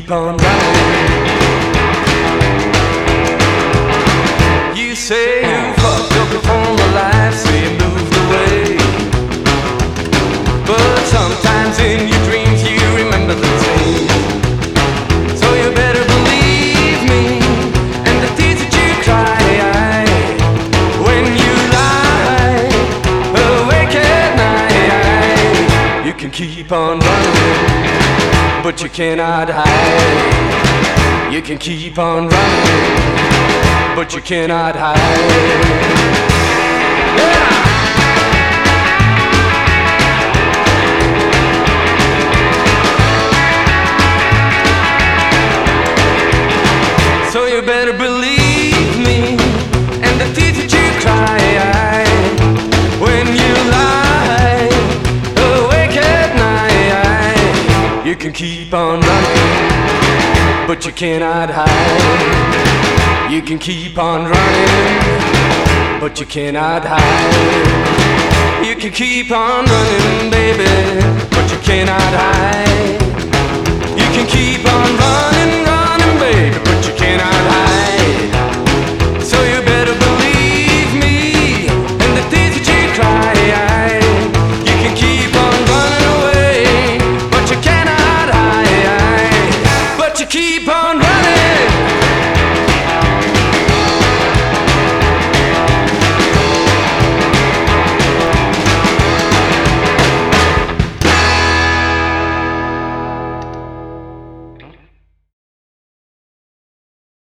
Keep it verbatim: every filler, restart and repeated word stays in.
keep on running. You say you fucked up your former life, say you moved away, but sometimes in your dreams you remember the things. So you better believe me and the tears that you cry when you lie awake at night. You can keep on running, but you cannot hide. You can keep on running, but you cannot hide. Yeah! So you better believe me and the tears that you cry when you lie awake at night. You can keep on running, but you cannot hide. You can keep on running, but you cannot hide. You can keep on running, baby, but you cannot hide. You can keep on running.